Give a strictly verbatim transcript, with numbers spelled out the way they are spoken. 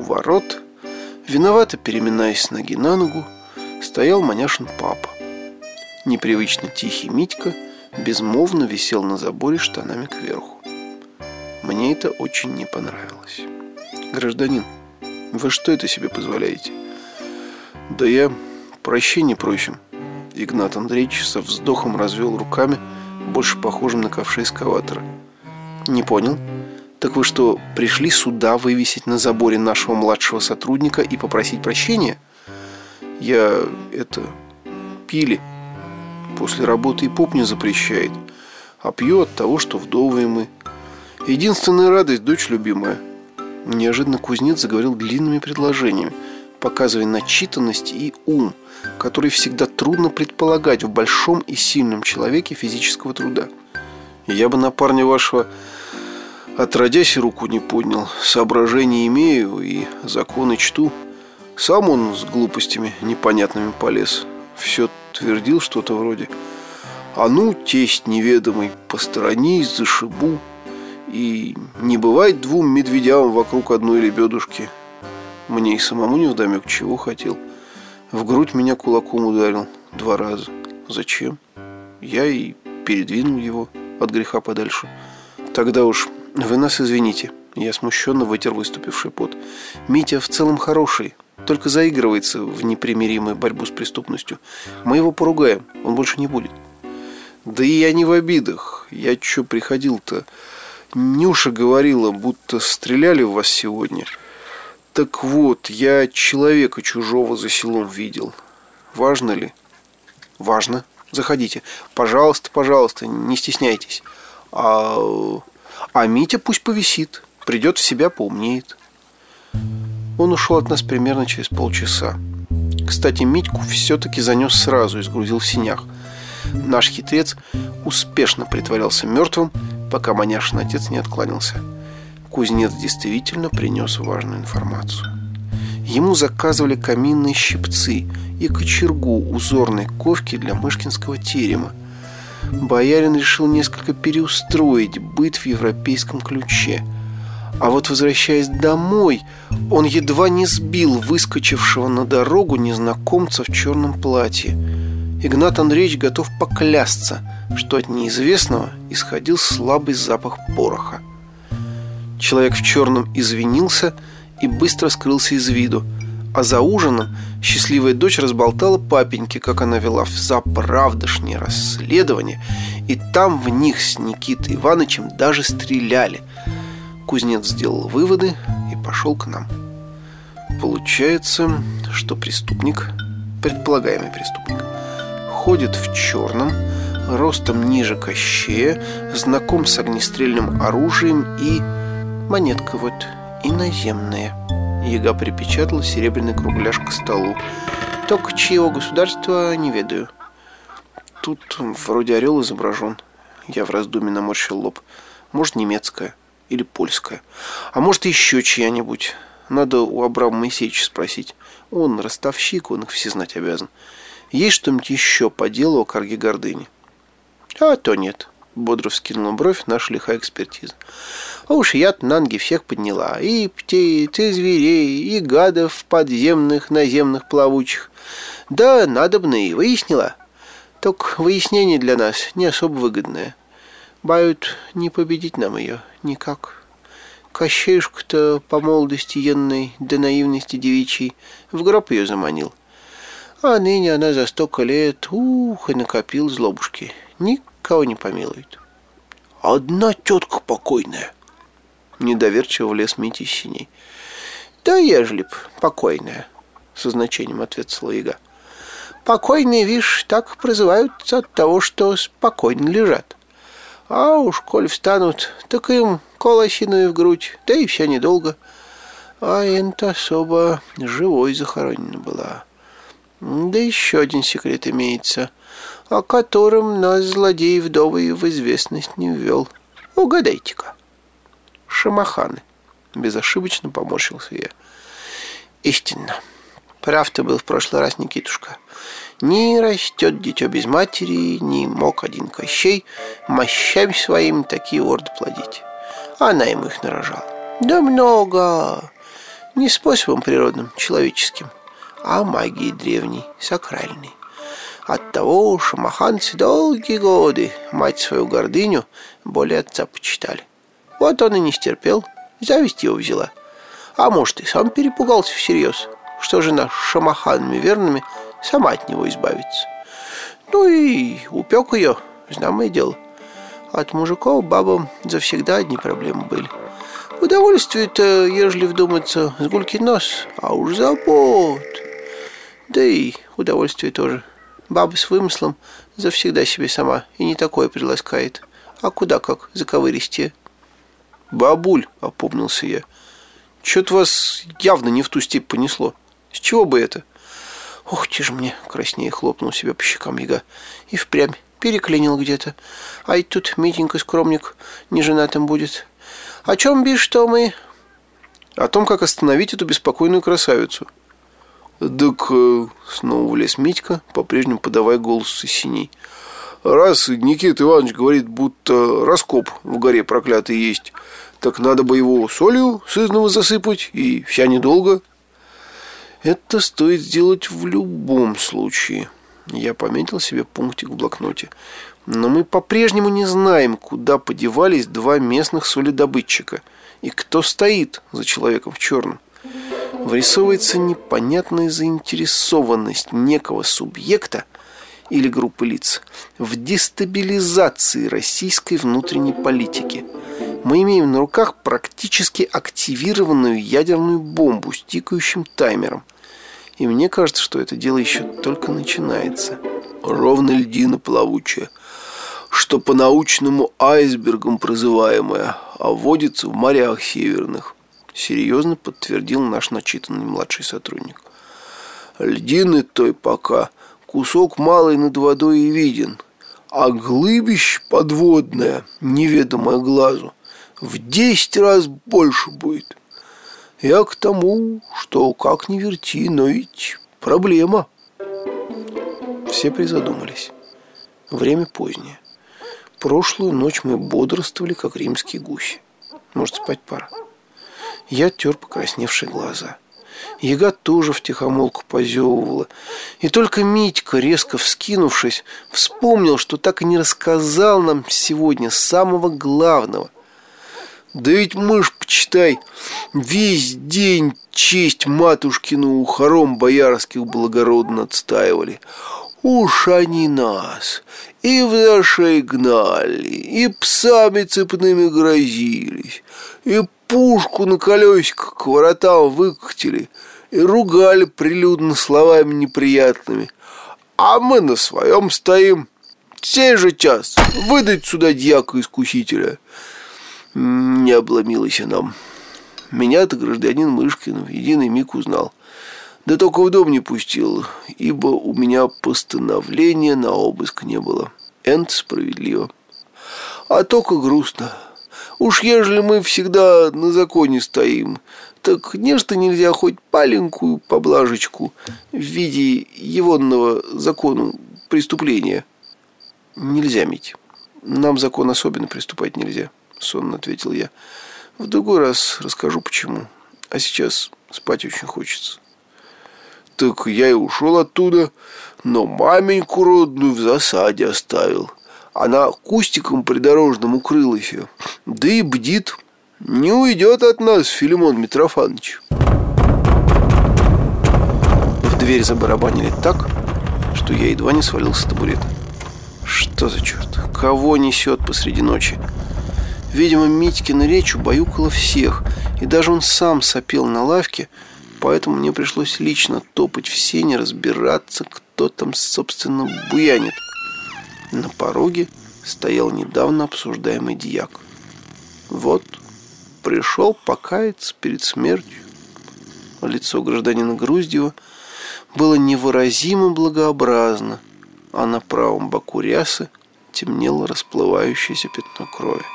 ворот, виновато переминаясь с ноги на ногу, стоял Маняшин папа. Непривычно тихий Митька безмолвно висел на заборе штанами кверху. Мне это очень не понравилось. «Гражданин, вы что это себе позволяете?» «Да я прощения просим». Игнат Андреевич со вздохом развел руками, больше похожим на ковши эскаватора. «Не понял. Так вы что, пришли сюда вывесить на заборе нашего младшего сотрудника и попросить прощения?» «Я... это... пили. После работы и поп не запрещает. А пью от того, что вдовые мы. Единственная радость — дочь любимая». Неожиданно кузнец заговорил длинными предложениями, показывая начитанность и ум, который всегда трудно предполагать в большом и сильном человеке физического труда. «Я бы на парня вашего отродясь и руку не поднял. Соображения имею и законы чту. Сам он с глупостями непонятными полез. Все твердил что-то вроде: а ну, тесть неведомый, посторонись, зашибу. И не бывает двум медведям вокруг одной лебедушки». Мне и самому невдомек, чего хотел. В грудь меня кулаком ударил два раза. Зачем? Я и передвинул его от греха подальше. «Тогда уж вы нас извините». Я смущенно вытер выступивший пот. «Митя в целом хороший, только заигрывается в непримиримую борьбу с преступностью. Мы его поругаем, он больше не будет». «Да и я не в обидах. Я чё приходил-то? Нюша говорила, будто стреляли в вас сегодня. Так вот, я человека чужого за селом видел. Важно ли?» «Важно. Заходите. Пожалуйста, пожалуйста, не стесняйтесь. А, а Митя пусть повисит. Придет в себя, поумнеет». Он ушел от нас примерно через полчаса. Кстати, Митьку все-таки занес сразу и сгрузил в сенях. Наш хитрец успешно притворялся мертвым, пока Маняшин отец не откланялся. Кузнец действительно принес важную информацию. Ему заказывали каминные щипцы и кочергу узорной ковки для мышкинского терема. Боярин решил несколько переустроить быт в европейском ключе. А вот, возвращаясь домой, он едва не сбил выскочившего на дорогу незнакомца в черном платье. Игнат Андреевич готов поклясться, что от неизвестного исходил слабый запах пороха. Человек в черном извинился и быстро скрылся из виду. А за ужином счастливая дочь разболтала папеньке, как она вела в заправдошнее расследование, и там в них с Никитой Ивановичем даже стреляли. Кузнец сделал выводы и пошел к нам. Получается, что преступник, предполагаемый преступник, ходит в черном, ростом ниже Кощея, знаком с огнестрельным оружием и... монетка вот иноземная. Яга припечатала серебряный кругляш к столу. Только чьего государства не ведаю. Тут вроде орел изображен. Я в раздумье наморщил лоб. Может, немецкая или польская. А может, еще чья-нибудь. Надо у Абрама Моисеевича спросить. Он ростовщик, он их все знать обязан. Есть что-нибудь еще по делу о карге гордыни? А то нет. Бодро вскинула бровь наша лихая экспертиза. А уж я-то на ноги всех подняла. И птиц, и зверей, и гадов подземных, наземных, плавучих. Да, надобно и выяснила. Только выяснение для нас не особо выгодное. Бают не победить нам ее никак. Кощеюшка-то по молодости енной, до наивности девичьей, в гроб ее заманил. А ныне она за столько лет, ух, и накопил злобушки. Никого не помилует. Одна тетка покойная. Недоверчиво влез Митя из синей. Да ежели б покойная, со значением ответила яга. Покойные, вишь, так прозываются от того, что спокойно лежат. А уж коль встанут, так им колосиную в грудь, да и все недолго. А энта особо живой захоронена была. Да еще один секрет имеется, о котором нас злодей вдовый в известность не ввел. Угадайте-ка. Шамаханы. Безошибочно поморщился я. Истинно. Прав ты был в прошлый раз, Никитушка. Не растет дитё без матери, не мог один Кощей мощами своими такие орды плодить. Она ему их нарожала. Да много. Не способом природным, человеческим, а магией древней, сакральной. Оттого шамаханцы долгие годы мать свою гордыню более отца почитали. Вот он и не стерпел, зависть его взяла. А может, и сам перепугался всерьез, что жена с шамаханами верными сама от него избавится. Ну и упек ее, знамое дело. От мужиков бабам завсегда одни проблемы были. Удовольствие-то, ежели вдуматься, с гулькин нос, а уж забот. Да и удовольствие тоже. Баба с вымыслом завсегда себе сама и не такое приласкает. А куда как заковыристее. «Бабуль», — опомнился я, — «чё-то вас явно не в ту степь понесло. С чего бы это?» «Ох, те ж мне!» — краснее хлопнул себя по щекам яга. «И впрямь переклинил где-то. А и тут Митенька скромник неженатым будет. О чем бишь, что мы?» «О том, как остановить эту беспокойную красавицу». «Так...» — снова влез Митька, по-прежнему подавая голос из синей. «Раз Никита Иванович говорит, будто раскоп в горе проклятый есть, так надо бы его солью сызнова засыпать, и вся недолго». «Это стоит сделать в любом случае». Я пометил себе пунктик в блокноте. «Но мы по-прежнему не знаем, куда подевались два местных соледобытчика и кто стоит за человеком в черном. Вырисовывается непонятная заинтересованность некого субъекта или группы лиц в дестабилизации российской внутренней политики. Мы имеем на руках практически активированную ядерную бомбу с тикающим таймером. И мне кажется, что это дело еще только начинается». «Ровно льдина плавучая, что по-научному айсбергом прозываемая, а водится в морях северных», — серьезно подтвердил наш начитанный младший сотрудник. «Льдины той пока кусок малый над водой и виден, а глыбище подводное, неведомое глазу, в десять раз больше будет. Я к тому, что как ни верти, но ведь проблема». Все призадумались. Время позднее. Прошлую ночь мы бодрствовали, как римские гуси. Может, спать пора. Я тер покрасневшие глаза. Яга тоже втихомолку позевывала. И только Митька, резко вскинувшись, вспомнил, что так и не рассказал нам сегодня самого главного. «Да ведь мы ж, почитай, весь день честь матушкину у хором боярских благородно отстаивали. Уж они нас и в зашей гнали, и псами цепными грозились, и пушку на колесиках к воротам выкатили, и ругали прилюдно словами неприятными. А мы на своем стоим. Сей же час выдать сюда дьяка-искусителя». Не обломилось и нам. Меня-то гражданин Мышкин в единый миг узнал. Да только в дом не пустил, ибо у меня постановления на обыск не было. Энт справедливо. А только грустно. Уж ежели мы всегда на законе стоим, так нечто нельзя хоть маленькую поблажечку в виде егонного закону преступления. «Нельзя, Мить. Нам закон особенно приступать нельзя», — сонно ответил я. «В другой раз расскажу, почему. А сейчас спать очень хочется». «Так я и ушел оттуда, но маменьку родную в засаде оставил. Она кустиком придорожным укрылась, да и бдит. Не уйдет от нас Филимон Митрофанович». В дверь забарабанили так, что я едва не свалился с табурета. Что за черт? Кого несет посреди ночи? Видимо, Митькина речь убаюкала всех, и даже он сам сопел на лавке, поэтому мне пришлось лично топать в сене, разбираться, кто там, собственно, буянит. На пороге стоял недавно обсуждаемый дьяк. Вот, пришел покаяться перед смертью. Лицо гражданина Груздева было невыразимо благообразно, а на правом боку рясы темнело расплывающееся пятно крови.